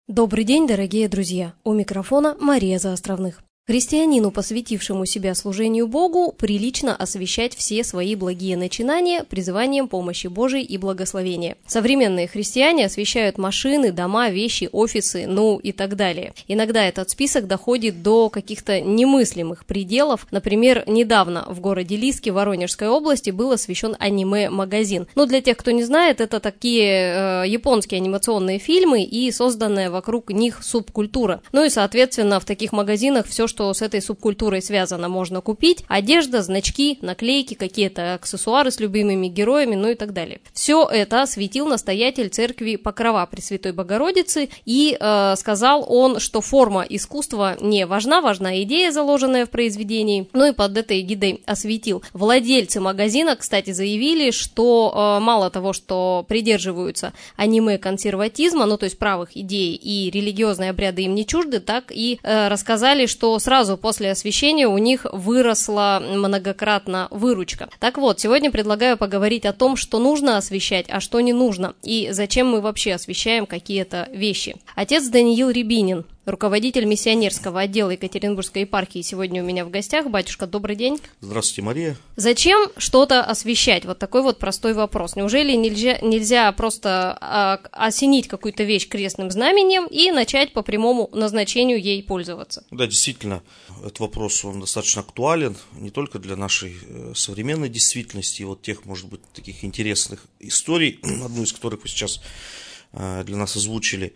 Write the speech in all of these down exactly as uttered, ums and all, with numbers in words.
Добрый день, дорогие друзья! У микрофона Мария Заостровных. Христианину, посвятившему себя служению Богу, прилично освящать все свои благие начинания призыванием помощи Божией и благословения. Современные христиане освящают машины, дома, вещи, офисы, ну и так далее. Иногда этот список доходит до каких-то немыслимых пределов. Например, недавно в городе Лиски Воронежской области был освящен аниме-магазин. Но для тех, кто не знает, это такие э, японские анимационные фильмы и созданная вокруг них субкультура. Ну и, соответственно, в таких магазинах все, что что с этой субкультурой связано, можно купить. Одежда, значки, наклейки, какие-то аксессуары с любимыми героями, ну и так далее. Все это осветил настоятель церкви Покрова Пресвятой Богородицы, и э, сказал он, что форма искусства не важна, важна идея, заложенная в произведении, ну и под этой эгидой осветил. Владельцы магазина, кстати, заявили, что э, мало того, что придерживаются аниме-консерватизма, ну то есть правых идей и религиозные обряды им не чужды, так и э, рассказали, что сразу после освящения у них выросла многократно выручка. Так вот, сегодня предлагаю поговорить о том, что нужно освящать, а что не нужно, и зачем мы вообще освящаем какие-то вещи. Отец Даниил Рябинин, руководитель миссионерского отдела Екатеринбургской епархии, сегодня у меня в гостях. Батюшка, добрый день. Здравствуйте, Мария. Зачем что-то освящать? Вот такой вот простой вопрос. Неужели нельзя, нельзя просто а, осенить какую-то вещь крестным знаменем и начать по прямому назначению ей пользоваться? Да, действительно, этот вопрос, он достаточно актуален, не только для нашей современной действительности, и вот тех, может быть, таких интересных историй, одну из которых вы сейчас для нас озвучили.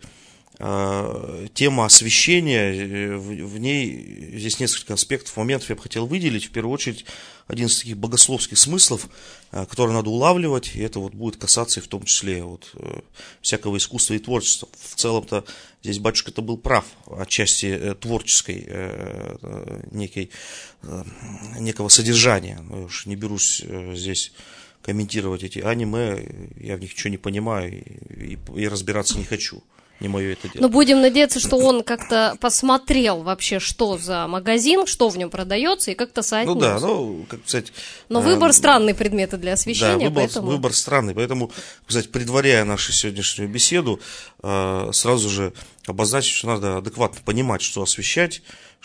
Тема освящения, в ней здесь несколько аспектов, моментов я бы хотел выделить. В первую очередь, один из таких богословских смыслов, который надо улавливать, и это вот будет касаться и в том числе вот всякого искусства и творчества. В целом-то здесь батюшка-то был прав отчасти творческой некой, некого содержания. Я уж не берусь здесь комментировать эти аниме, я в них ничего не понимаю и, и разбираться не хочу. Не мое это дело. Но будем надеяться, что он как-то посмотрел вообще, что за магазин, что в нем продается, и как-то соотнес. Ну да, ну, как сказать... Но выбор э, странный предметы для освящения, да, выбор, поэтому... выбор странный, поэтому, кстати, предваряя нашу сегодняшнюю беседу, э, сразу же обозначить, что надо адекватно понимать, что освящать,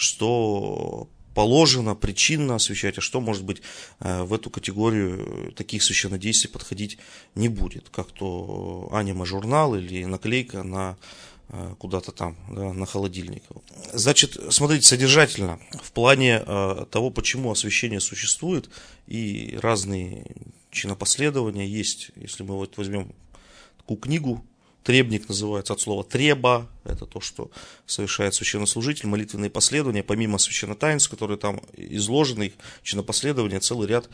что... положено, причинно освящать, а что, может быть, в эту категорию таких священнодействий подходить не будет, как то аниме-журнал или наклейка на куда-то там, да, на холодильник. Значит, смотрите, содержательно, в плане того, почему освящение существует, и разные чинопоследования есть, если мы вот возьмем такую книгу, требник называется от слова «треба», это то, что совершает священнослужитель, молитвенные последования, помимо священнотаинств, которые там изложены, их чинопоследования, целый ряд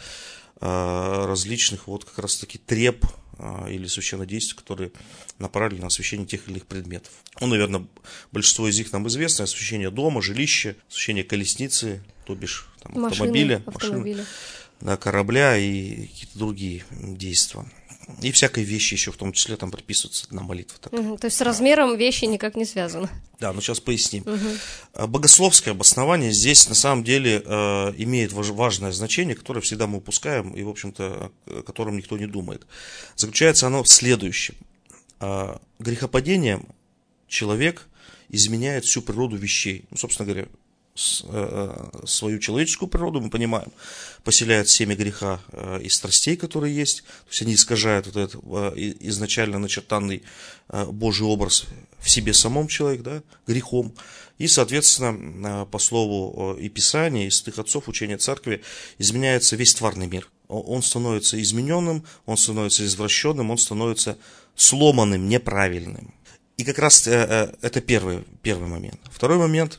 э, различных вот как раз-таки треб э, или священнодействий, которые направлены на освящение тех или иных предметов. Ну, наверное, большинство из них нам известно: освящение дома, жилища, освящение колесницы, то бишь там, машины, автомобиля, автомобиля. машины, да, корабля и какие-то другие действия. И всякой вещи еще в том числе там приписывается одна молитва. Угу, то есть с размером вещи никак не связано. Да, но сейчас поясним. Угу. Богословское обоснование здесь на самом деле э, имеет важное значение, которое всегда мы упускаем и, в общем-то, о котором никто не думает. Заключается оно в следующем. Э, грехопадением человек изменяет всю природу вещей. Ну, собственно говоря, с, э, свою человеческую природу, мы понимаем, поселяют семя греха э, из страстей, которые есть, то есть они искажают вот этот э, изначально начертанный э, Божий образ в себе самом человек, да, грехом, и, соответственно, э, по слову э, и Писания, и святых отцов учения церкви, изменяется весь тварный мир. Он становится измененным, он становится извращенным, он становится сломанным, неправильным. И как раз э, э, это первый, первый момент. Второй момент.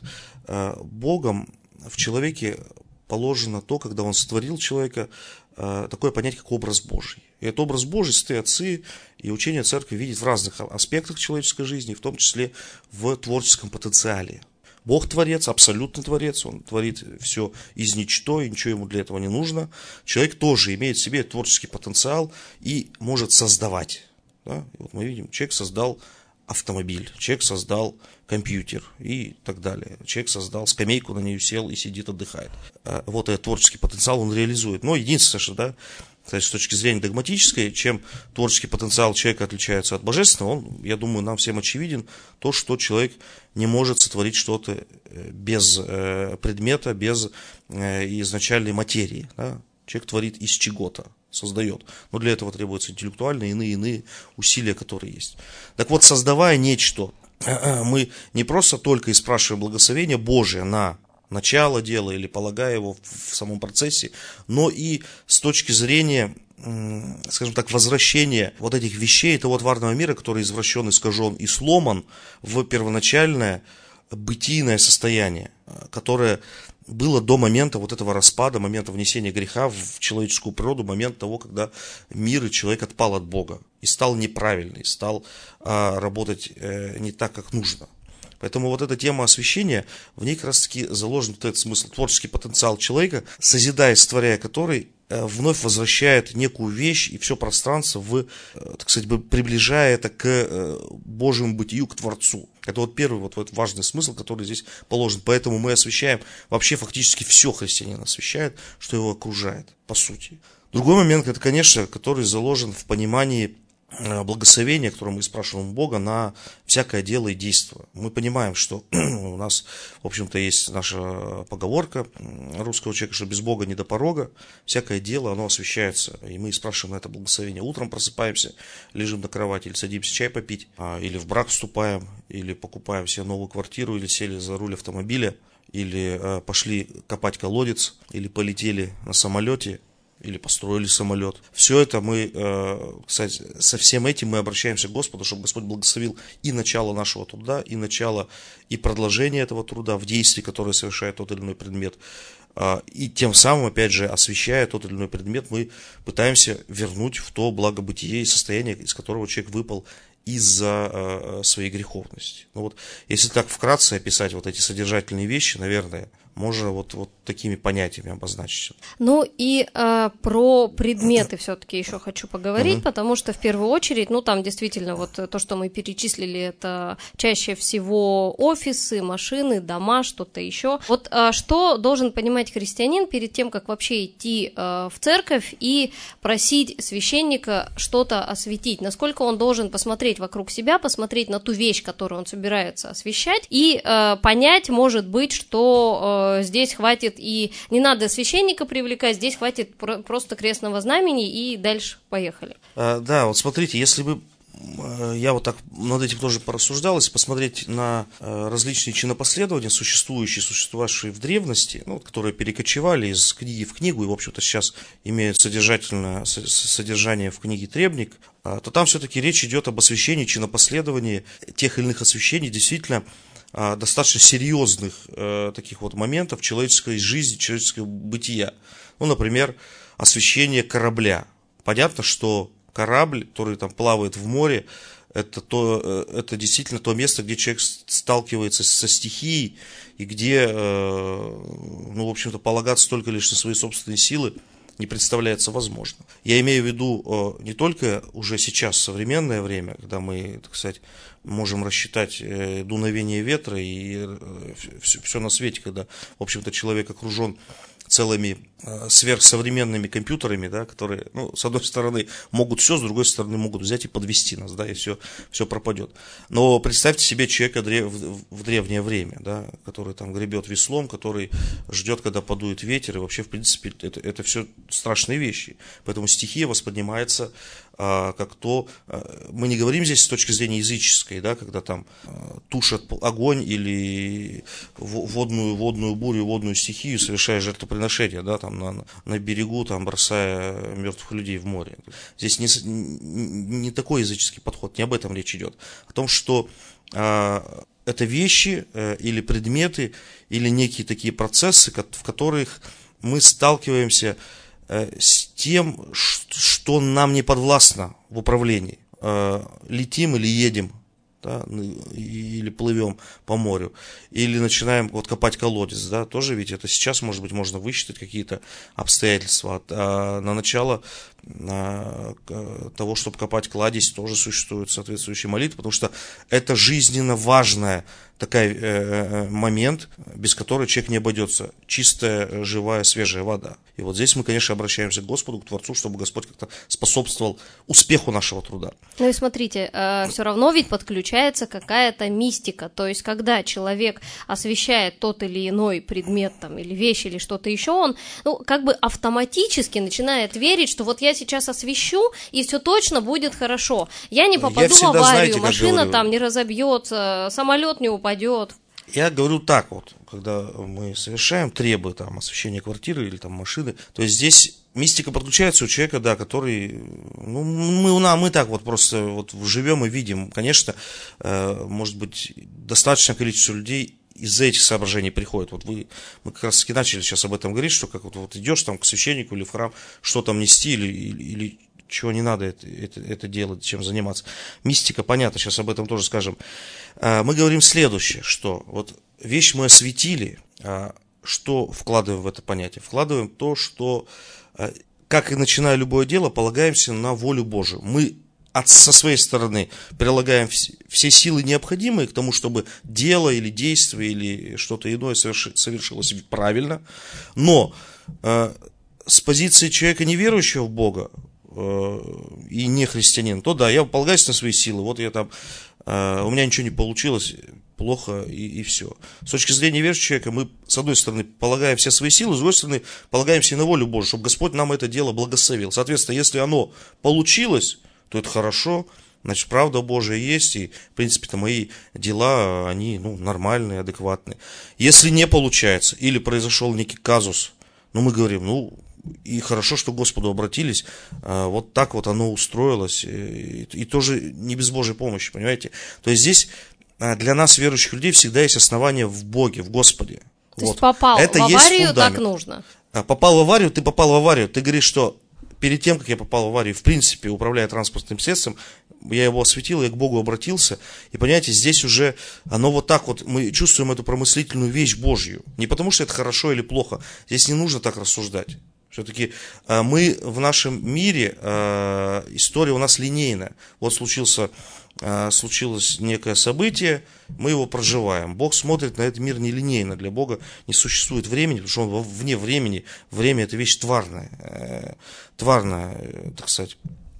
Богом в человеке положено то, когда Он сотворил человека, такое понятие, как образ Божий. И этот образ Божий святые отцы и учение церкви видят в разных аспектах человеческой жизни, в том числе в творческом потенциале. Бог творец, абсолютный творец, Он творит все из ничто, и ничего Ему для этого не нужно. Человек тоже имеет в себе творческий потенциал и может создавать. Да? И вот мы видим, человек создал автомобиль, человек создал компьютер и так далее. Человек создал скамейку, на нее сел и сидит, отдыхает. Вот этот творческий потенциал он реализует. Но единственное, что да, То есть с точки зрения догматической, чем творческий потенциал человека отличается от божественного, он, я думаю, нам всем очевиден, то, что человек не может сотворить что-то без предмета, без изначальной материи. Да? Человек творит из чего-то, создает. Но для этого требуются интеллектуальные, иные, иные усилия, которые есть. Так вот, создавая нечто, мы не просто только и спрашиваем благословения Божие на начало дела или полагая его в самом процессе, но и с точки зрения, скажем так, возвращения вот этих вещей, того тварного мира, который извращен, искажен и сломан в первоначальное бытийное состояние, которое было до момента вот этого распада, момента внесения греха в человеческую природу, момент того, когда мир и человек отпал от Бога и стал неправильный, стал а, работать э, не так, как нужно. Поэтому вот эта тема освящения, в ней как раз таки заложен вот этот смысл, творческий потенциал человека, созидая, створяя который, вновь возвращает некую вещь и все пространство, в, так сказать, приближая это к Божьему бытию, к Творцу. Это вот первый вот, вот важный смысл, который здесь положен. Поэтому мы освящаем, вообще фактически все христианин освящает, что его окружает, по сути. Другой момент, это, конечно, который заложен в понимании благословения, которое мы спрашиваем у Бога на всякое дело и действие. Мы понимаем, что у нас, в общем-то, есть наша поговорка русского человека, что без Бога не до порога, всякое дело, оно освящается, и мы спрашиваем на это благословение. Утром просыпаемся, лежим на кровати, или садимся чай попить, или в брак вступаем, или покупаем себе новую квартиру, или сели за руль автомобиля, или пошли копать колодец, или полетели на самолете, или построили самолет. Все это мы, кстати, со всем этим мы обращаемся к Господу, чтобы Господь благословил и начало нашего труда, и начало, и продолжение этого труда в действии, которое совершает тот или иной предмет. И тем самым, опять же, освящая тот или иной предмет, мы пытаемся вернуть в то благобытие и состояние, из которого человек выпал из-за своей греховности. Ну вот, если так вкратце описать вот эти содержательные вещи, наверное, можно вот, вот такими понятиями обозначить. Ну и э, про предметы все-таки еще хочу поговорить, uh-huh. потому что в первую очередь, ну там действительно вот то, что мы перечислили, это чаще всего офисы, машины, дома, что-то еще. Вот э, что должен понимать христианин перед тем, как вообще идти э, в церковь и просить священника что-то осветить? Насколько он должен посмотреть вокруг себя, посмотреть на ту вещь, которую он собирается освящать, и э, понять, может быть, что э, здесь хватит и не надо священника привлекать, здесь хватит про- просто крестного знамени и дальше поехали. А, да, вот смотрите, если бы я вот так над этим тоже порассуждал, если посмотреть на различные чинопоследования, существующие, существовавшие в древности, ну, которые перекочевали из книги в книгу и, в общем-то, сейчас имеют содержательное содержание в книге Требник, то там все-таки речь идет об освящении, чинопоследовании тех или иных освящений, действительно достаточно серьезных э, таких вот моментов человеческой жизни, человеческого бытия. Ну, например, освящение корабля. Понятно, что корабль, который там плавает в море, это, то, это действительно то место, где человек сталкивается со стихией, и где, э, ну, в общем-то, полагаться только лишь на свои собственные силы не представляется возможным. Я имею в виду не только уже сейчас, в современное время, когда мы, так сказать, можем рассчитать дуновение ветра и все, все на свете, когда, в общем-то, человек окружен целыми сверхсовременными компьютерами, да, которые, ну, с одной стороны, могут все, с другой стороны, могут взять и подвести нас, да, и все, все пропадет. Но представьте себе человека в древнее время, да, который там гребет веслом, который ждет, когда подует ветер, и вообще, в принципе, это, это все страшные вещи. Поэтому стихия воспринимается а, как то, а, мы не говорим здесь с точки зрения языческой, да, когда там а, тушат огонь или водную, водную бурю, водную стихию, совершая жертвоприношение, да, там на, на берегу, там, бросая мертвых людей в море. Здесь не, не такой языческий подход, не об этом речь идет. О том, что а, это вещи а, или предметы, или некие такие процессы, в которых мы сталкиваемся а, с тем, что нам не подвластно в управлении. А, летим или едем, да, или плывем по морю, или начинаем вот копать колодец, да, тоже ведь это сейчас, может быть, можно высчитать какие-то обстоятельства. А на начало а, того, чтобы копать кладезь, тоже существуют соответствующие молитвы, потому что это жизненно важная такой э, момент, без которого человек не обойдется. Чистая, живая, свежая вода. И вот здесь мы, конечно, обращаемся к Господу, к Творцу, чтобы Господь как-то способствовал успеху нашего труда. Ну и смотрите, э, все равно ведь подключается какая-то мистика. То есть, когда человек освещает тот или иной предмет там, или вещь, или что-то еще, он ну, как бы автоматически начинает верить, что вот я сейчас освещу, и все точно будет хорошо. Я не попаду в аварию, знаете, машина говорю, там не разобьется, самолет не упадет. Я говорю так вот, когда мы совершаем требы, там, освещения квартиры или там машины, то есть здесь мистика подключается у человека, да, который, ну, мы, мы так вот просто вот живем и видим, конечно, может быть, достаточное количество людей из-за этих соображений приходит. Вот вы, мы как раз таки начали сейчас об этом говорить, что как вот, вот идешь там к священнику или в храм, что там нести или, или, или чего не надо это, это, это делать, чем заниматься. Мистика, понятно, сейчас об этом тоже скажем. Мы говорим следующее, что вот вещь мы осветили, что вкладываем в это понятие? Вкладываем то, что, как и начиная любое дело, полагаемся на волю Божию. Мы от, со своей стороны прилагаем все, все силы, необходимые к тому, чтобы дело или действие или что-то иное соверши, совершилось правильно, но э, с позиции человека, неверующего в Бога, и не христианин, то да, я полагаюсь на свои силы, вот я там, э, у меня ничего не получилось, плохо и, и все. С точки зрения верующего человека мы, с одной стороны, полагаем все свои силы, с другой стороны, полагаемся и на волю Божию, чтобы Господь нам это дело благословил. Соответственно, если оно получилось, то это хорошо, значит, правда Божия есть, и, в принципе-то, мои дела, они, ну, нормальные, адекватные. Если не получается, или произошел некий казус, ну, мы говорим, ну, и хорошо, что к Господу обратились, вот так вот оно устроилось, и, и тоже не без Божьей помощи, понимаете? То есть здесь для нас, верующих людей, всегда есть основание в Боге, в Господе. То вот. есть попал Это в аварию, так нужно? Попал в аварию, ты попал в аварию, ты говоришь, что перед тем, как я попал в аварию, в принципе, управляя транспортным средством, я его осветил, я к Богу обратился, и, понимаете, здесь уже оно вот так вот, мы чувствуем эту промыслительную вещь Божью, не потому что это хорошо или плохо, здесь не нужно так рассуждать. Все-таки мы в нашем мире, история у нас линейная. Вот случился, случилось некое событие, мы его проживаем. Бог смотрит на этот мир нелинейно. Для Бога не существует времени, потому что Он вне времени. Время – это вещь тварная, тварная, так сказать,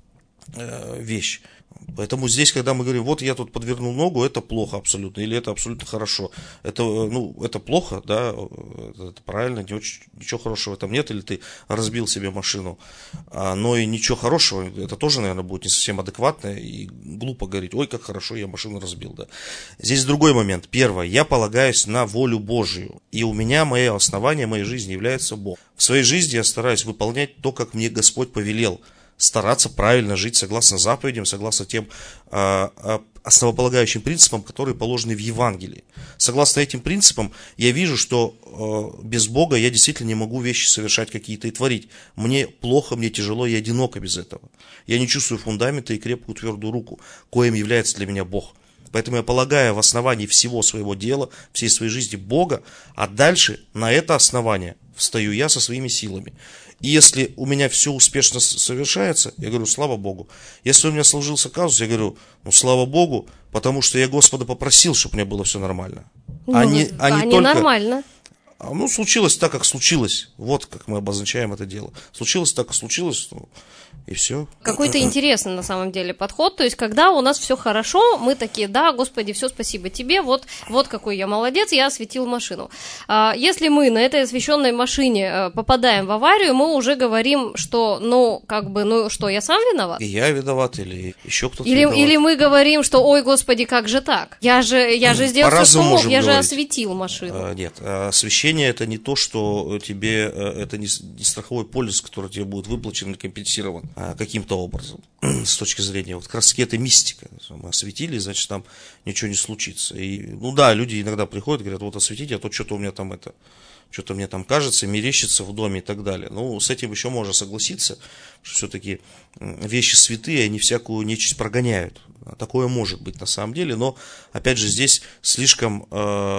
вещь. Поэтому здесь, когда мы говорим, вот я тут подвернул ногу, это плохо абсолютно, или это абсолютно хорошо. Это, ну, это плохо, да, это правильно, не очень, ничего хорошего в этом нет, или ты разбил себе машину. А, но и ничего хорошего, это тоже, наверное, будет не совсем адекватно и глупо говорить, ой, как хорошо, я машину разбил, да. Здесь другой момент. Первое, я полагаюсь на волю Божию, и у меня мое основание моей жизни является Бог. В своей жизни я стараюсь выполнять то, как мне Господь повелел. Стараться правильно жить согласно заповедям, согласно тем э, основополагающим принципам, которые положены в Евангелии. Согласно этим принципам, я вижу, что э, без Бога я действительно не могу вещи совершать какие-то и творить. Мне плохо, мне тяжело, я одиноко без этого. Я не чувствую фундамента и крепкую твердую руку, коим является для меня Бог. Поэтому я полагаю в основании всего своего дела, всей своей жизни Бога, а дальше на это основание встаю я со своими силами. И если у меня все успешно совершается, я говорю, слава Богу. Если у меня сложился казус, я говорю, ну слава Богу, потому что я Господа попросил, чтобы у меня было все нормально. Ну, а не, а не, а не только... нормально. Ну, случилось так, как случилось. Вот как мы обозначаем это дело. Случилось так, как случилось, ну, и все. Какой-то интересный на самом деле подход. То есть, когда у нас все хорошо, мы такие, да, Господи, все спасибо тебе, вот, вот какой я молодец, я осветил машину. А если мы на этой освещенной машине попадаем в аварию, мы уже говорим, что, ну, как бы, ну, что, я сам виноват? И я виноват, или еще кто-то или, виноват. Или мы говорим, что, ой, Господи, как же так? Я же, я же сделал все, что мог, я говорить. же осветил машину. А, нет, освещение это не то, что тебе, это не страховой полис, который тебе будет выплачен или компенсирован каким-то образом, с точки зрения, вот как раз таки это мистика. Мы осветили, значит, там ничего не случится. И, ну да, люди иногда приходят, говорят, вот осветите, а то что-то у меня там это, что-то мне там кажется, мерещится в доме и так далее. Ну, с этим еще можно согласиться, что все-таки вещи святые, они всякую нечисть прогоняют. Такое может быть на самом деле, но, опять же, здесь слишком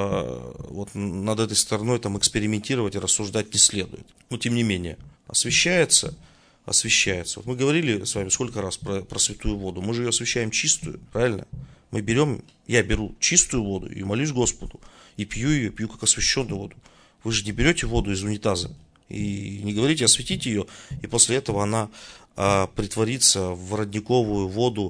э, вот над этой стороной там экспериментировать и рассуждать не следует. Но, тем не менее, освещается, освящается. Вот мы говорили с вами сколько раз про, про святую воду. Мы же ее освящаем чистую, правильно? Мы берем, я беру чистую воду и молюсь Господу. И пью ее, пью как освященную воду. Вы же не берете воду из унитаза и не говорите осветите ее, и после этого она а, притворится в родниковую воду,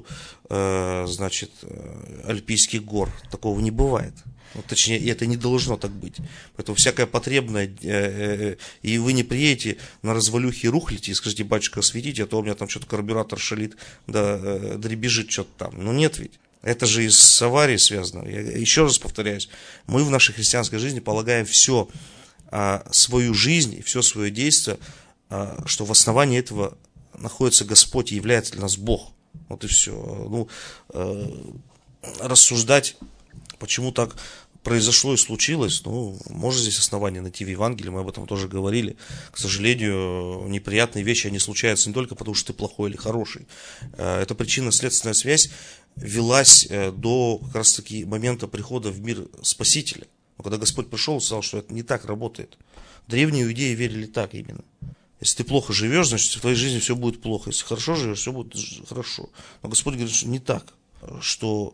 а, значит, Альпийских гор. Такого не бывает. Ну, точнее, это не должно так быть. Поэтому всякое потребное, э, э, и вы не приедете на развалюхе рухлите и скажете, батюшка, осветите, а то у меня там что-то карбюратор шалит, да, э, дребезжит что-то там. Ну нет ведь. Это же и с аварией связано. Я еще раз повторяюсь, мы в нашей христианской жизни полагаем все, а, свою жизнь, все свое действие, а, что в основании этого находится Господь и является для нас Бог. Вот и все. Ну, э, рассуждать, почему так произошло и случилось, ну, можно здесь основания найти в Евангелии, мы об этом тоже говорили. К сожалению, неприятные вещи, они случаются не только потому, что ты плохой или хороший. Эта причинно-следственная связь велась до как раз таки момента прихода в мир Спасителя. Но когда Господь пришел, он сказал, что это не так работает. Древние иудеи верили так именно. Если ты плохо живешь, значит в твоей жизни все будет плохо. Если хорошо живешь, все будет хорошо. Но Господь говорит, что не так, что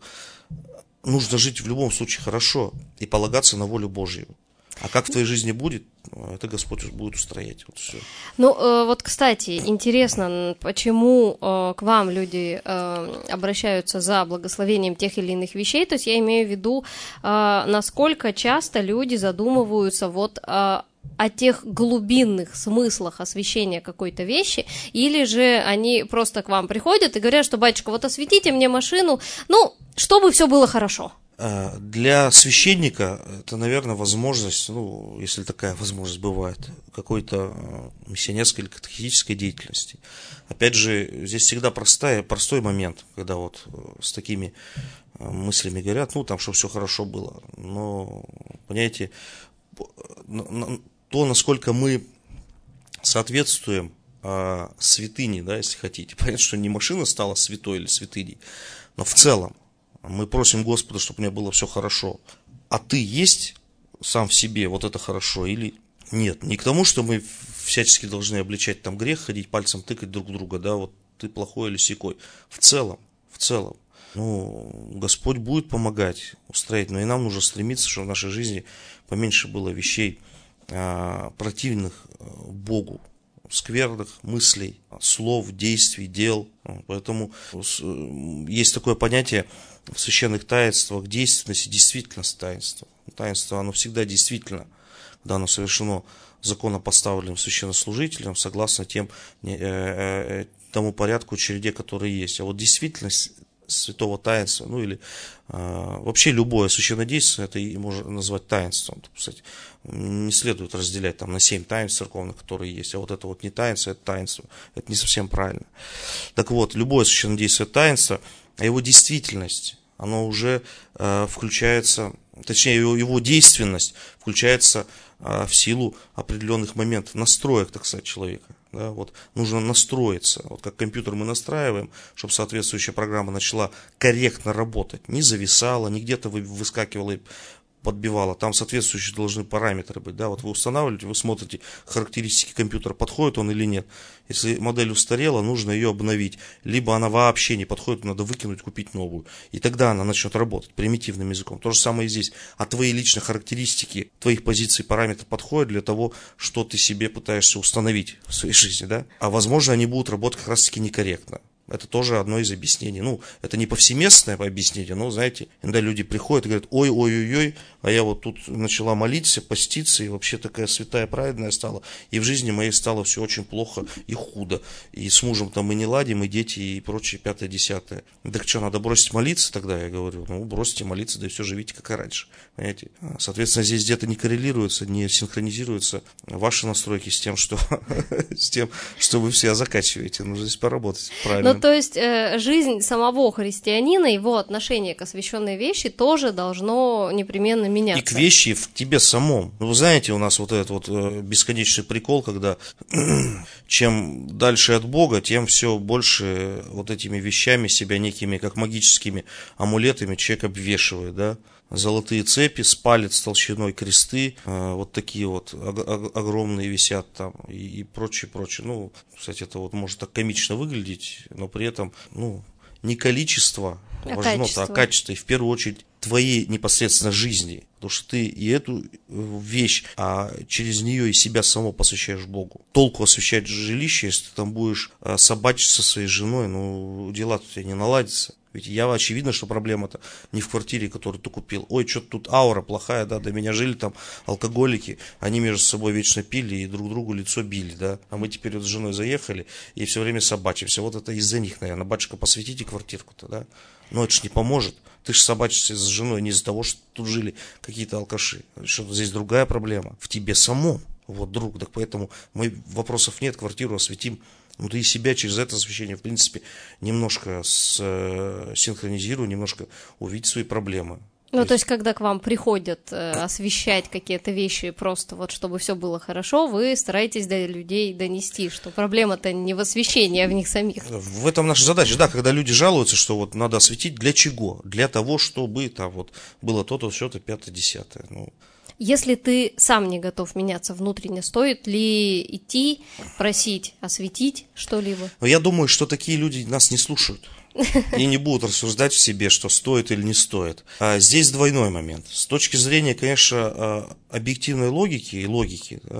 нужно жить в любом случае хорошо и полагаться на волю Божью. А как в твоей жизни будет, это Господь будет устроять. Вот все. Ну, э, вот, кстати, интересно, почему э, к вам люди э, обращаются за благословением тех или иных вещей, то есть я имею в виду, э, насколько часто люди задумываются вот э, о тех глубинных смыслах освящения какой-то вещи, или же они просто к вам приходят и говорят, что, батюшка, вот осветите мне машину, ну, чтобы все было хорошо. Для священника это, наверное, возможность, ну, если такая возможность бывает, какой-то миссионерской или катехетической деятельности. Опять же, здесь всегда простая, простой момент, когда вот с такими мыслями говорят, ну, там, чтобы все хорошо было. Но, понимаете, то, насколько мы соответствуем святыне, да, если хотите. Понятно, что не машина стала святой или святыней, но в целом мы просим Господа, чтобы у меня было все хорошо. А ты есть сам в себе вот это хорошо или нет? Не к тому, что мы всячески должны обличать там грех, ходить пальцем тыкать друг друга, да, вот ты плохой или сякой. В целом, в целом. Ну, Господь будет помогать устроить, но и нам нужно стремиться, чтобы в нашей жизни поменьше было вещей а, противных Богу, скверных мыслей, слов, действий, дел. Поэтому есть такое понятие в священных таинствах действенности, действительность таинства. Таинство, оно всегда действительно, когда оно совершено законопоставленным священнослужителем, согласно тем, тому порядку череде, который есть. А вот действительность святого таинства, ну или а, вообще любое священнодействие, это и можно назвать таинством. Кстати, не следует разделять там на семь таинств церковных, которые есть, а вот это вот не таинство, это таинство. Это не совсем правильно. Так вот, любое священнодействие таинство, а его действительность, оно уже а, включается, точнее его, его действенность включается а, в силу определенных моментов, настроек, так сказать, человека. Да, вот нужно настроиться, вот как компьютер мы настраиваем, чтобы соответствующая программа начала корректно работать, не зависала, не где-то выскакивала и подбивала, там соответствующие должны параметры быть, да, вот вы устанавливаете, вы смотрите характеристики компьютера, подходит он или нет. Если модель устарела, нужно ее обновить, либо она вообще не подходит, надо выкинуть, купить новую, и тогда она начнет работать примитивным языком. То же самое и здесь, а твои личные характеристики, твоих позиций, параметров подходят для того, что ты себе пытаешься установить в своей жизни, да, а возможно они будут работать как раз таки некорректно. Это тоже одно из объяснений. Ну, это не повсеместное объяснение, но, знаете, иногда люди приходят и говорят, ой-ой-ой-ой, а я вот тут начала молиться, поститься, и вообще такая святая, праведная стала, и в жизни моей стало все очень плохо и худо, и с мужем там мы не ладим, и дети, и прочее, пятое-десятое. Так что, надо бросить молиться тогда? Я говорю, ну, бросьте молиться, да и все, живите как и раньше. Понимаете? Соответственно, здесь где-то не коррелируется, не синхронизируются ваши настройки с тем, что, с тем, что вы все закачиваете. Нужно здесь поработать правильно. Ну, то есть э, жизнь самого христианина, его отношение к освященной вещи тоже должно непременно меняться. И к вещи в тебе самом. Ну, вы знаете, у нас вот этот вот э, бесконечный прикол, когда чем дальше от Бога, тем все больше вот этими вещами себя некими, как магическими амулетами человек обвешивает, да. золотые цепи, с палец толщиной кресты, вот такие вот огромные висят там и, и прочее, прочее. Ну, кстати, это вот может так комично выглядеть, но при этом, ну, не количество а важно, качество. а качество, и в первую очередь твоей непосредственно жизни. Потому что ты и эту вещь, а через нее и себя само посвящаешь Богу. Толку освящать жилище, если ты там будешь собачиться со своей женой, ну, дела-то у тебя не наладятся. Ведь я, очевидно, что проблема-то не в квартире, которую ты купил. Ой, что-то тут аура плохая, да, до меня жили там алкоголики, они между собой вечно пили и друг другу лицо били, да. А мы теперь вот с женой заехали и все время собачимся. Вот это из-за них, наверное. Батюшка, посвятите квартирку-то, да. Но это ж не поможет. Ты же собачишься с женой не из-за того, что тут жили какие-то алкаши. Что-то здесь другая проблема. В тебе самом. Вот, друг. Так поэтому мы, вопросов нет, квартиру осветим. Ну, ты и себя через это освещение, в принципе, немножко с, э, синхронизируй, немножко увидеть свои проблемы. Ну, то, то есть, когда к вам приходят э, освещать какие-то вещи, просто вот чтобы все было хорошо, вы стараетесь до людей донести, что проблема-то не в освещении, а в них самих. В этом наша задача, да, когда люди жалуются, что вот надо осветить, для чего? Для того, чтобы там вот было то-то, все-то, пятое, десятое, ну... Если ты сам не готов меняться внутренне, стоит ли идти, просить, осветить что-либо? Но я думаю, что такие люди нас не слушают и не будут рассуждать в себе, что стоит или не стоит. А здесь двойной момент. С точки зрения, конечно, объективной логики и логики, да,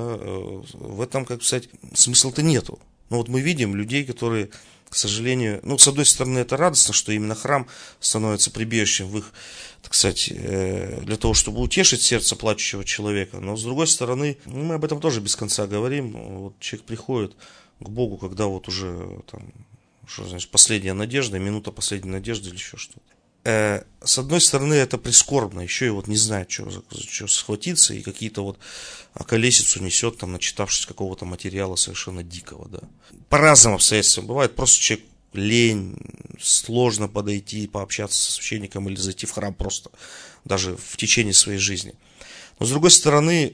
в этом, как сказать, смысла-то нету. Но вот мы видим людей, которые, к сожалению, ну, с одной стороны, это радостно, что именно храм становится прибежищем в их, так сказать, для того, чтобы утешить сердце плачущего человека. Но с другой стороны, ну, мы об этом тоже без конца говорим. Вот человек приходит к Богу, когда вот уже там, что значит, последняя надежда, минута последней надежды или еще что-то. Э, с одной стороны, это прискорбно, еще и вот не знает, что, что схватиться, и какие-то вот околесицу несет, там, начитавшись какого-то материала совершенно дикого, да. По разным обстоятельствам. Бывает просто человек лень, сложно подойти, пообщаться со священником или зайти в храм просто, даже в течение своей жизни. Но с другой стороны,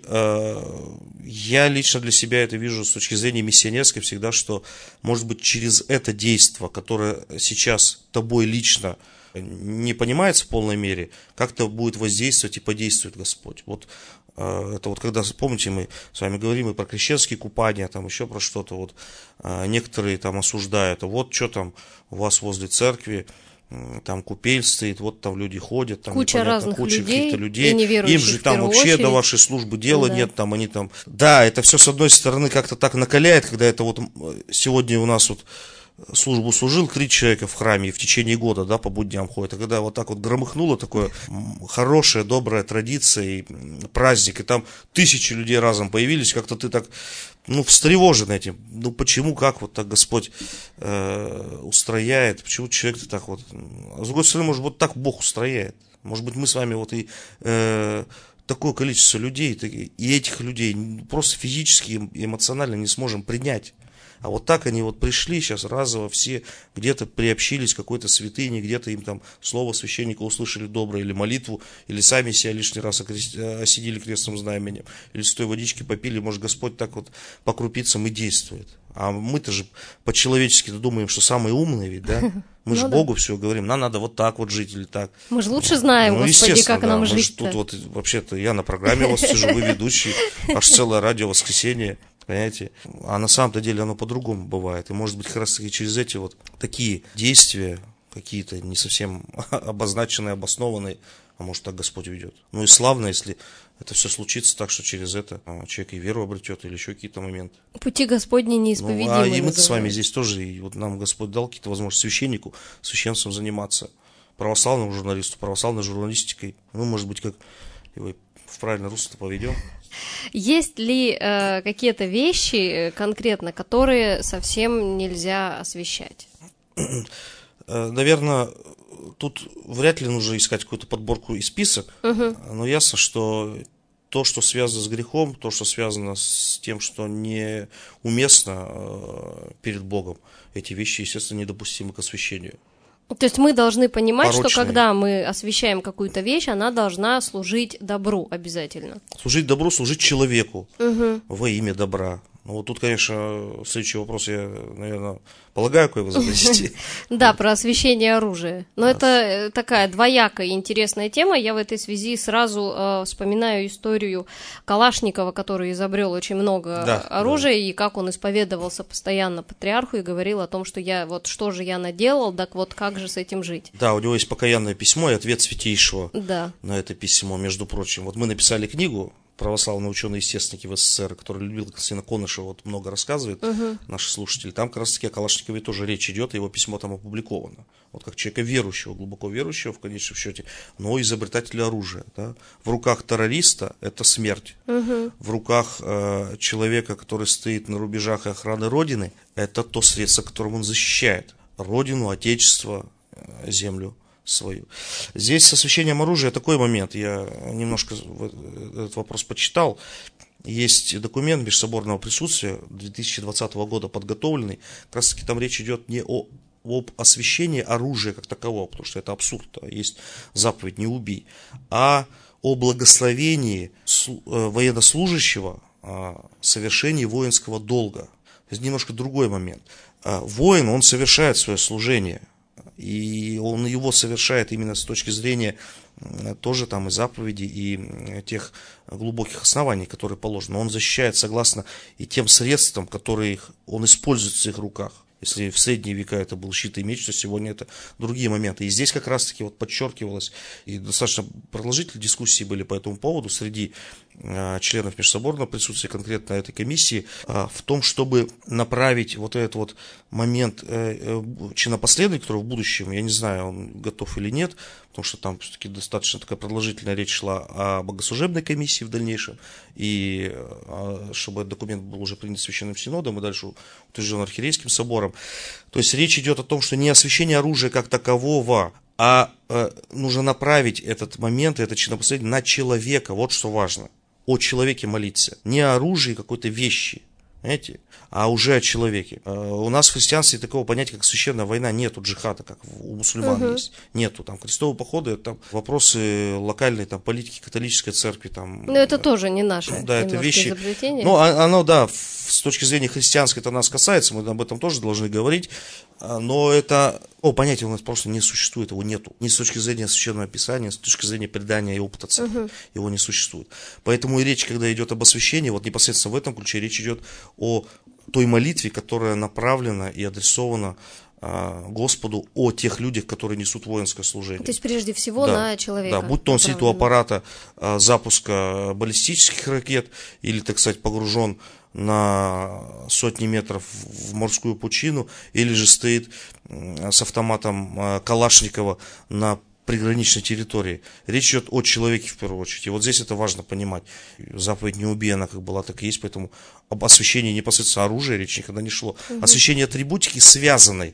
я лично для себя это вижу с точки зрения миссионерской всегда, что, может быть, через это действие, которое сейчас тобой лично не понимается в полной мере, как-то будет воздействовать и подействует Господь. Вот это вот когда, помните, мы с вами говорим и про крещенские купания, там еще про что-то, вот некоторые там осуждают, вот что там у вас возле церкви, там купель стоит, вот там люди ходят, там куча разных куча людей, каких-то людей, им же там вообще очередь. до вашей службы дела да. нет, там они там, да, это все с одной стороны как-то так накаляет, когда это вот сегодня у нас вот службу служил три человека в храме и в течение года, да, по будням ходят, а когда вот так вот громыхнуло такое хорошая, добрая традиция и праздник, и там тысячи людей разом появились, как-то ты так, ну, встревожен этим, ну, почему, как вот так Господь э, устрояет, почему человек-то так вот, а с другой стороны, может, вот так Бог устрояет, может быть, мы с вами вот и э, такое количество людей, и этих людей просто физически и эмоционально не сможем принять. А вот так они вот пришли сейчас разово, все где-то приобщились к какой-то святыне, где-то им там слово священника услышали доброе, или молитву, или сами себя лишний раз осенили крестным знаменем, или с той водички попили, может, Господь так вот по крупицам и действует. А мы-то же по-человечески думаем, что самые умные ведь, да? Мы же ну, Богу да. все говорим, нам надо вот так вот жить или так. Мы же лучше знаем, ну, Господи, как да, нам мы жить. Тут вот, вообще-то я на программе у вас сижу, вы ведущий, аж целое радио «Воскресенье». Понимаете? А на самом-то деле оно по-другому бывает. И может быть как раз таки через эти вот такие действия, какие-то не совсем обозначенные, обоснованные, а может так Господь ведет. Ну и славно, если это все случится так, что через это человек и веру обретет, или еще какие-то моменты. Пути Господни неисповедимы. Ну, а и мы с вами здесь тоже, и вот нам Господь дал какие-то возможности священнику, священством заниматься, православному журналисту, православной журналистикой. Ну, может быть, как его в правильное русло поведем. Есть ли э, какие-то вещи конкретно, которые совсем нельзя освещать? Наверное, тут вряд ли нужно искать какую-то подборку и список, угу. но ясно, что то, что связано с грехом, то, что связано с тем, что неуместно э, перед Богом, эти вещи, естественно, недопустимы к освящению. То есть мы должны понимать, Порочные. Что когда мы освещаем какую-то вещь, она должна служить добру обязательно. Служить добру, служить человеку угу. во имя добра. Ну вот тут, конечно, следующий вопрос я, наверное, полагаю, кое вы зададите. Да, про освещение оружия. Но это такая двоякая интересная тема. Я в этой связи сразу э, вспоминаю историю Калашникова, который изобрел очень много да, оружия, да. и как он исповедовался постоянно патриарху и говорил о том, что я вот что же я наделал, так вот как же с этим жить. Да, у него есть покаянное письмо и ответ Святейшего да. на это письмо, между прочим. Вот мы написали книгу «Православные ученые-естественники в СССР», который Людмила Константиновна Конышева вот много рассказывает, угу. наши слушатели. Там как раз таки о Калашникове тоже речь идет, и его письмо там опубликовано. Вот как человека верующего, глубоко верующего в конечном счете, но изобретателя оружия. Да? В руках террориста это смерть. Угу. В руках э, человека, который стоит на рубежах и охраны Родины, это то средство, которым он защищает Родину, Отечество, э, землю свою. Здесь с освещением оружия такой момент, я немножко этот вопрос почитал. Есть документ межсоборного присутствия две тысячи двадцатого года подготовленный, как раз таки там речь идет не о, об освещении оружия как такового, потому что это абсурд, есть заповедь «не убий», а о благословении военнослужащего совершении воинского долга. Это немножко другой момент. Воин, он совершает свое служение, и он его совершает именно с точки зрения тоже там и заповедей, и тех глубоких оснований, которые положены. Он защищает согласно и тем средствам, которые он использует в своих руках. Если в средние века это был щит и меч, то сегодня это другие моменты. И здесь как раз-таки вот подчеркивалось, и достаточно продолжительные дискуссии были по этому поводу среди э, членов межсоборного присутствия, конкретно этой комиссии, э, в том, чтобы направить вот этот вот момент э, э, чинопоследования, который в будущем, я не знаю, он готов или нет, потому что там все-таки достаточно такая продолжительная речь шла о богослужебной комиссии в дальнейшем, и э, чтобы этот документ был уже принят Священным Синодом и дальше утвержден Архиерейским собором. То есть речь идет о том, что не освящение оружия как такового, а э, нужно направить этот момент, это чинопоследование на человека, вот что важно. О человеке молиться, не о оружии какой-то вещи, понимаете, а уже о человеке. Э, у нас в христианстве такого понятия, как священная война, нету джихада, как у мусульман uh-huh. есть. Нету. Там крестовые походы, там вопросы локальной там, политики католической церкви. Там, Но это тоже не наше да, это вещи, изобретение. Ну, оно, да, с точки зрения христианской это нас касается, мы об этом тоже должны говорить, но это, о, понятия у нас просто не существует, его нету. Ни с точки зрения священного писания, ни с точки зрения предания и опыта церкви, uh-huh. его не существует. Поэтому и речь, когда идет об освящении, вот непосредственно в этом ключе речь идет о той молитве, которая направлена и адресована а, Господу о тех людях, которые несут воинское служение. То есть прежде всего да, на человека. Да, будь то он сидит у аппарата а, запуска баллистических ракет или, так сказать, погружен на сотни метров в морскую пучину, или же стоит с автоматом Калашникова на приграничной территории. Речь идет о человеке в первую очередь. И вот здесь это важно понимать. Заповедь «не убей», она как была, так и есть, поэтому об освящении непосредственно оружия речь никогда не шло. Угу. Освящение атрибутики, связанной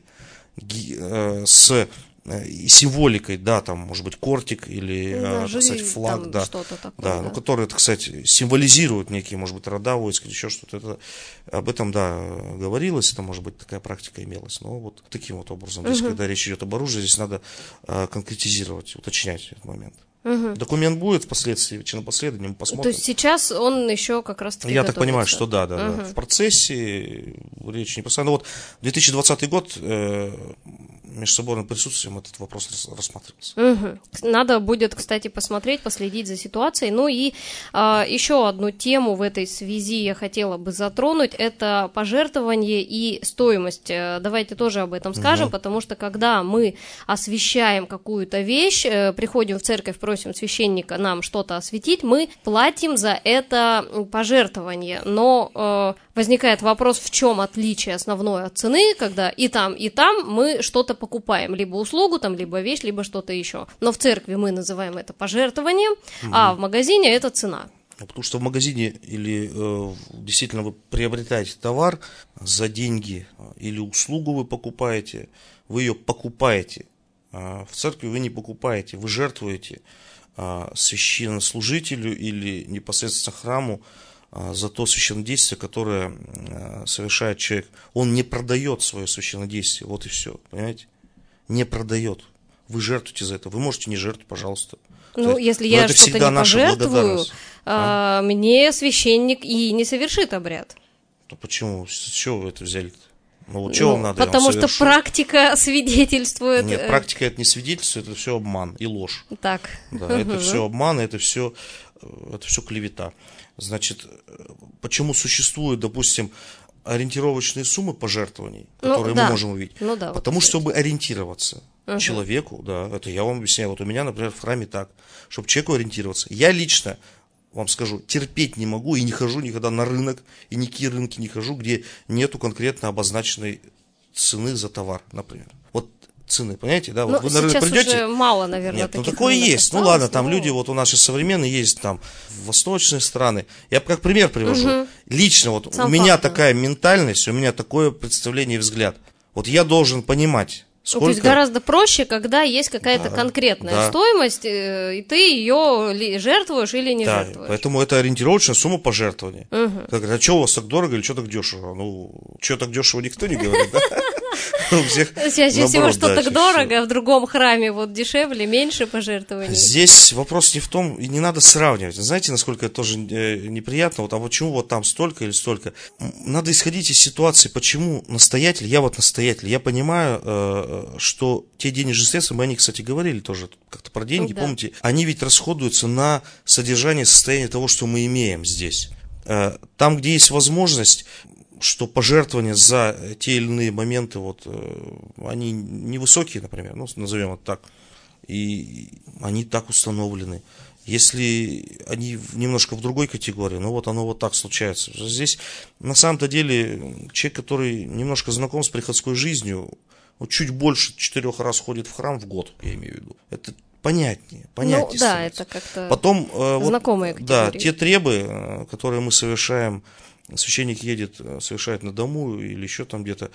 с символикой, да, там, может быть, кортик или, да, так сказать, флаг, да, что-то такое, да, да. ну, которые, так сказать, символизируют некие, может быть, рода войск или еще что-то. Это, об этом, да, говорилось, это, может быть, такая практика имелась. Но вот таким вот образом, здесь, угу. когда речь идет об оружии, здесь надо а, конкретизировать, уточнять этот момент. Угу. Документ будет впоследствии, чинопоследование, мы посмотрим. То есть сейчас он еще как раз-таки Я готовится. так понимаю, что да, да, угу. да. В процессе речь не постоянно. Вот две тысячи двадцатый год э, межсоборным присутствием этот вопрос рассматривался. Угу. Надо будет, кстати, посмотреть, последить за ситуацией. Ну и а, еще одну тему в этой связи я хотела бы затронуть, это пожертвование и стоимость. Давайте тоже об этом скажем, угу. потому что когда мы освещаем какую-то вещь, приходим в церковь, просим священника нам что-то осветить, мы платим за это пожертвование. Но э, возникает вопрос, в чем отличие основное от цены, когда и там, и там мы что-то покупаем, либо услугу, там, либо вещь, либо что-то еще. Но в церкви мы называем это пожертвованием, угу. а в магазине это цена. Потому что в магазине или э, действительно вы приобретаете товар за деньги или услугу вы покупаете, вы ее покупаете. В церкви вы не покупаете, вы жертвуете а, священнослужителю или непосредственно храму а, за то священнодействие, которое а, совершает человек. Он не продает свое священнодействие, вот и все, понимаете? Не продает. Вы жертвуете за это, вы можете не жертвовать, пожалуйста. Ну, есть, если я что-то не пожертвую, а? мне священник и не совершит обряд. То почему? С чего вы это взяли-то? Ну, вот чего Ну, вам надо? потому что практика свидетельствует... Нет, практика это не свидетельствует, это все обман и ложь. Так. Да, это все обман, это все, это все клевета. Значит, почему существуют, допустим, ориентировочные суммы пожертвований, которые ну, мы да. можем увидеть? Ну, да, Потому вот, что, чтобы ориентироваться угу. человеку, да, это я вам объясняю. Вот у меня, например, в храме так, чтобы человеку ориентироваться. Я лично вам скажу, терпеть не могу и не хожу никогда на рынок, и никакие рынки не хожу, где нету конкретно обозначенной цены за товар, например. Вот цены, понимаете, да? Вот ну, вы на рынок придете. Уже мало, наверное, Нет, ну таких такое есть. осталось, Ну ладно, там но... люди, вот у нас сейчас современные есть, там, восточные страны. Я как пример привожу. Угу. Лично вот Сам у меня факт, такая да. ментальность, у меня такое представление и взгляд. Вот я должен понимать. Сколько... То есть гораздо проще, когда есть какая-то да, да. да. стоимость, и ты ее жертвуешь или не да, жертвуешь. Поэтому это ориентировочная сумма пожертвования. Угу. Как, а что у вас так дорого или что так дешево? Ну, что так дешево никто не говорит, да? Чаще всего, что так дорого, в другом храме вот дешевле, меньше пожертвований. Здесь вопрос не в том, и не надо сравнивать. Знаете, насколько это тоже неприятно, вот, а почему вот там столько или столько? Надо исходить из ситуации, почему настоятель, я вот настоятель, я понимаю, что те денежные средства, мы о них, кстати, говорили тоже как-то про деньги, да. помните, они ведь расходуются на содержание состояния того, что мы имеем здесь. Там, где есть возможность, что пожертвования за те или иные моменты, вот, они невысокие, например, ну, назовем это так, и они так установлены. Если они немножко в другой категории, ну вот оно вот так случается. Здесь на самом-то деле человек, который немножко знаком с приходской жизнью, вот чуть больше четырех раз ходит в храм в год, я имею в виду. Это понятнее, понятнее. Ну, да, это как-то Потом, знакомые вот, да, те требы, которые мы совершаем, священник едет, совершает на дому или еще там где-то,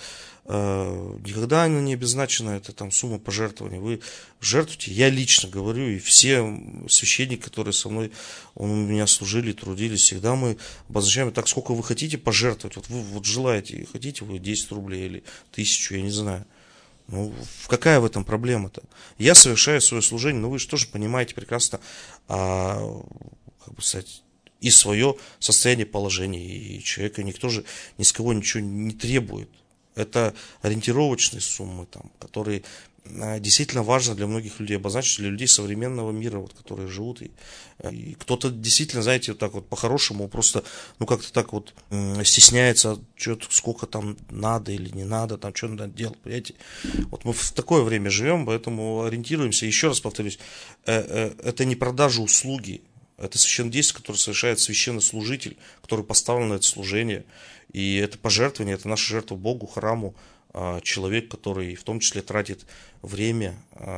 никогда она не обозначена, это там сумма пожертвований. Вы жертвуете, я лично говорю, и все священники, которые со мной, у меня служили, трудились, всегда мы обозначаем так, сколько вы хотите пожертвовать. Вот вы вот желаете, хотите вы десять рублей или тысячу, я не знаю. Ну, какая в этом проблема-то? Я совершаю свое служение, но вы же тоже понимаете прекрасно, а, как бы сказать, и свое состояние положения, и человека никто же ни с кого ничего не требует. Это ориентировочные суммы, там, которые действительно важно для многих людей обозначить, для людей современного мира, вот, которые живут. И, и кто-то действительно, знаете, вот так вот по-хорошему просто, ну, как-то так вот стесняется, что-то, сколько там надо или не надо, там, что надо делать, понимаете. Вот мы в такое время живем, поэтому ориентируемся. Еще раз повторюсь, это не продажа услуги, это священное действие, которое совершает священнослужитель, который поставлен на это служение. И это пожертвование, это наша жертва Богу, храму, человек, который в том числе тратит время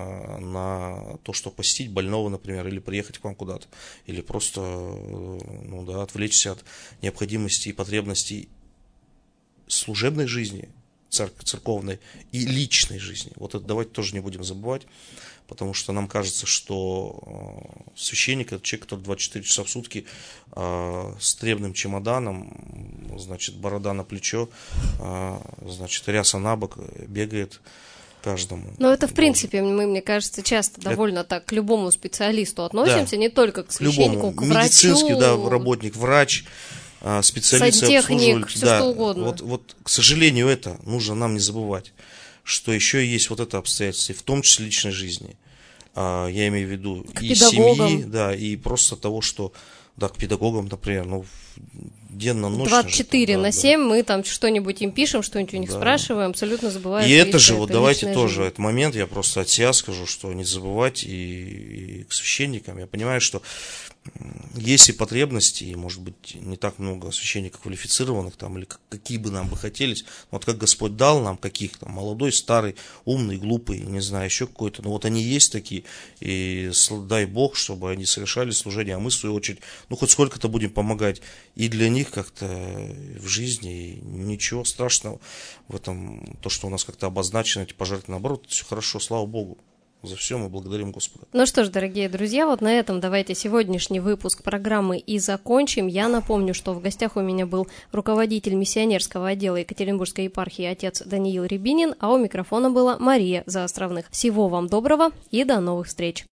на то, чтобы посетить больного, например, или приехать к вам куда-то, или просто ну, да, отвлечься от необходимости и потребностей служебной жизни, церковной и личной жизни. Вот это давайте тоже не будем забывать. Потому что нам кажется, что священник – это человек, который двадцать четыре часа в сутки э, с требным чемоданом, значит, борода на плечо, э, значит, ряса на бок, бегает каждому. Но это, в принципе, мы, мне кажется, часто это... довольно так к любому специалисту относимся, да. не только к священнику, к, к врачу. Медицинский, да, работник, врач, специалист, сантехник, все да, что угодно. Вот, вот, к сожалению, это нужно нам не забывать, что еще есть вот это обстоятельство, в том числе личной жизни. А, я имею в виду к и педагогам. семьи, да, и просто того, что, да, к педагогам, например, ну, денно-ночно. двадцать четыре же, на да, семь да. мы там что-нибудь им пишем, что-нибудь у них да. спрашиваем, абсолютно забываем. И это же, вот это давайте тоже, жизнь. этот момент, я просто от себя скажу, что не забывать и, и к священникам. Я понимаю, что есть и потребности, и, может быть, не так много священников квалифицированных, там, или какие бы нам бы хотелось. Вот как Господь дал нам, каких там, молодой, старый, умный, глупый, не знаю, еще какой-то. Но вот они есть такие, и дай Бог, чтобы они совершали служение, а мы, в свою очередь, ну, хоть сколько-то будем помогать и для них как-то в жизни, и ничего страшного в этом, то, что у нас как-то обозначено, эти пожертвования, наоборот, все хорошо, слава Богу. За все мы благодарим Господа. Ну что ж, дорогие друзья, вот на этом давайте сегодняшний выпуск программы и закончим. Я напомню, что в гостях у меня был руководитель миссионерского отдела Екатеринбургской епархии отец Даниил Рябинин, а у микрофона была Мария Заостровных. Всего вам доброго и до новых встреч!